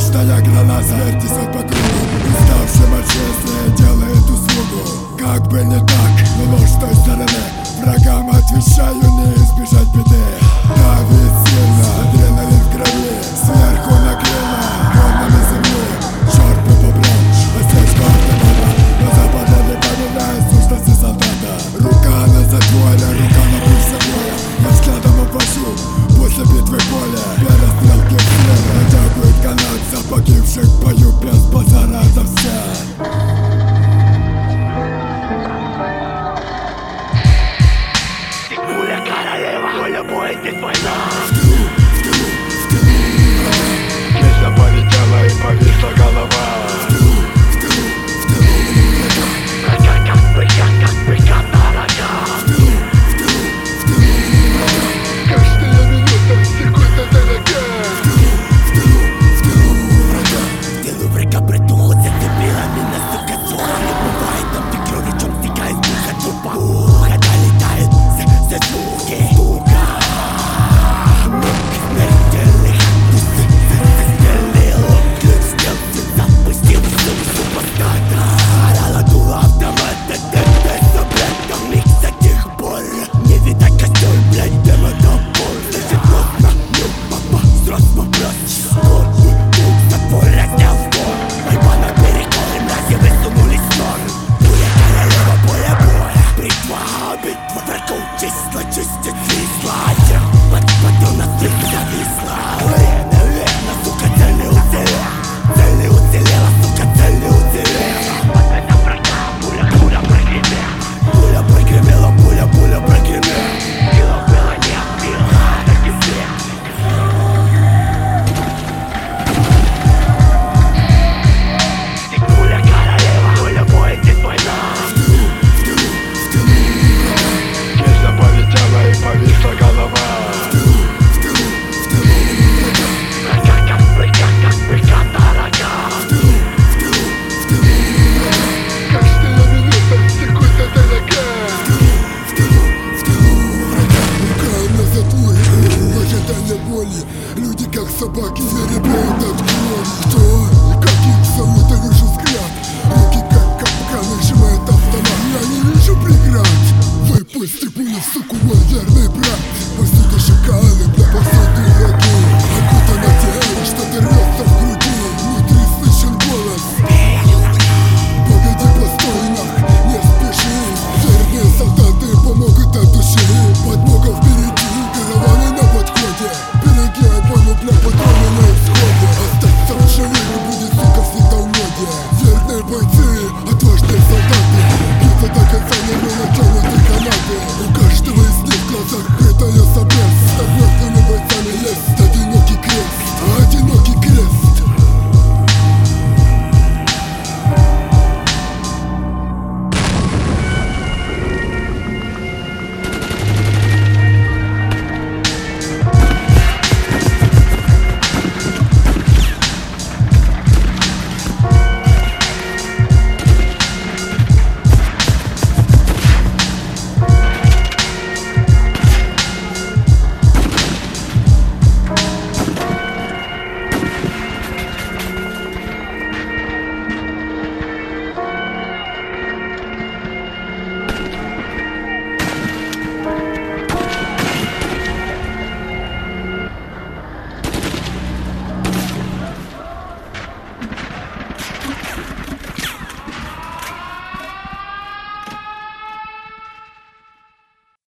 Каждая грана смерти несет по кругу. Уставшим от жизни делает услугу. Как бы не так, но ложь с той стороны. Врагам отвечаю, не избежать беды. Давит сильно, адреналин в крови. Сверху накрыло волнами земли. Черт бы побрал, осечка автомата. На западе поминает сущности солдата. Рука на затворе, рука на пульсе боя. Я взглядом обвожу после битвы поле. Перестрелки в стрелы. Натягивает канат за погибших в бою. Без базара за всех. Будет война. В тылу. Песня полетела и повисла голова. Как быка на рогах. Каждая минута, секунда дорога. В тылу врага притухло, зацепила меня, сука, сука. Не бывает, там ты крови, чем стекает духа трупа. Когда летает за звуки. Числа, чистит весла. Потом на стык зависла. Верно, сука, цель не уцелела. Цель не уцелела, сука, цель не уцелела. Ответа врага, пуля прогремела. Пуля прогремела, пуля прогремела. Дело было не обило, так и все. Пуля королева, пуля будет война. В тылу. Песня полетела и повисла голова. Как быка на рогах. Каждая минута, секунда дорога. Рука на затворе, в ожидании боли. Люди как собаки, звери бьют.